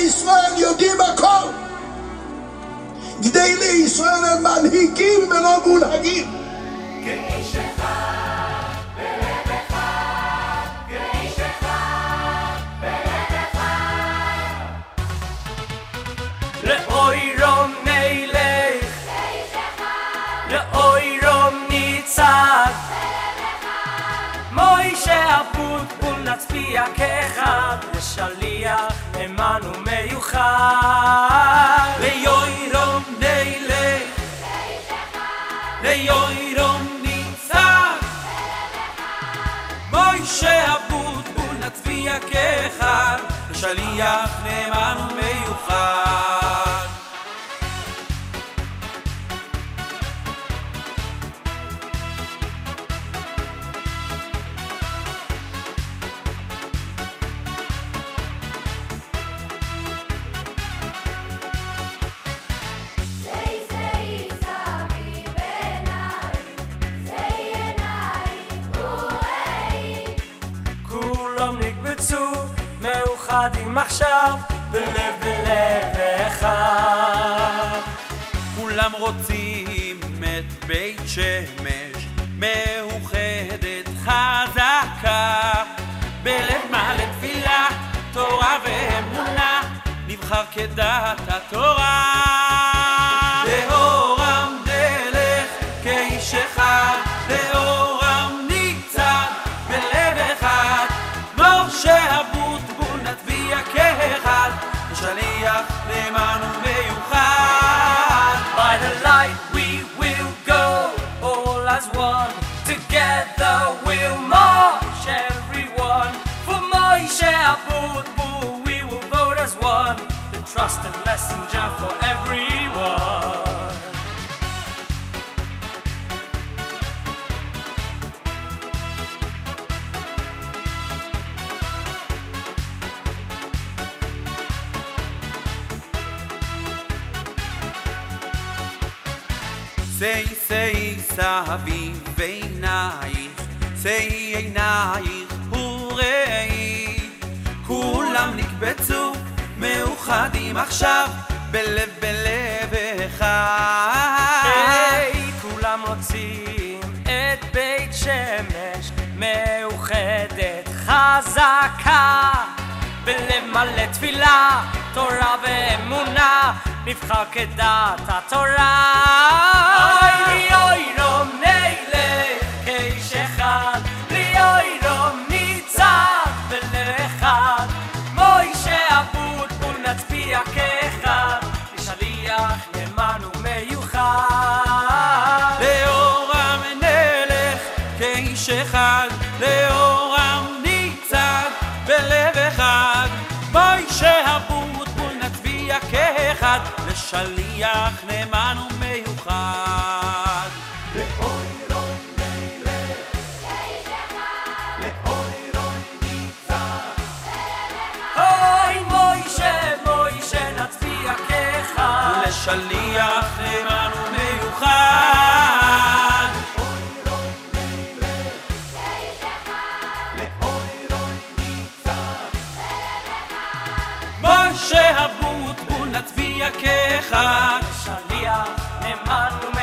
ישראל יודעים הכל. גדולי ישראל הם מנהיגים ולא מונהגים. כאיש אחד בלב אחד, כאיש אחד בלב אחד. לאוירום נלך, כאיש אחד, לאוירום ניצב בלב אחד. מוישה אבוטבול נצביע כאחד, לשליח נאמן ומיוחד. לאוירום נלך, כאיש אחד, לאוירום ניצב בלב אחד. מוישה אבוטבול נצביע כאחד, לשליח נאמן ומיוחד. כולם נקבצו מאוחדים עכשיו בלב אחד. כולם רוצים את בית שמש מאוחדת חזקה, בלב מלא תפילה, תורה ואמונה, נבחר כדעת התורה. לאורם נלך כאיש אחד, לאורם ניצב בלב אחד. משה אבוטבול נצביע כאחד, לשליח נאמן ומיוחד. By the light we will go, all as one. Together we'll march, everyone. For Moshe Abutbul we will vote as one, the trusted messenger for everyone. שאי סביב עינייך, שאי עינייך וראי. כולם נקבצו מאוחדים עכשיו בלב אחד. כולם רוצים את בית שמש מאוחדת חזקה, בלב מלא תפילה, תורה ואמונה, נבחר כדעת התורה. לאוירום נלך כאיש אחד, לאוירום ניצב בלב אחד. מוישה אבוטבול נצביע כאחד, לשליח נאמן ומיוחד. לאורם נלך כאיש אחד, לאורם ניצב בלב אחד. מוישה אבוטבול נצביע כאחד, לשליח נאמן ומיוחד. לאוירום נלך כאיש אחד, לאוירום ניצב בלב אחד. אוי מוישה נצביע כאחד, לשליח נאמן ומיוחד. לאוירום נלך כאיש אחד, לאוירום ניצב בלב אחד. משה אבוטבול נצביע כאחד, שליח נאמן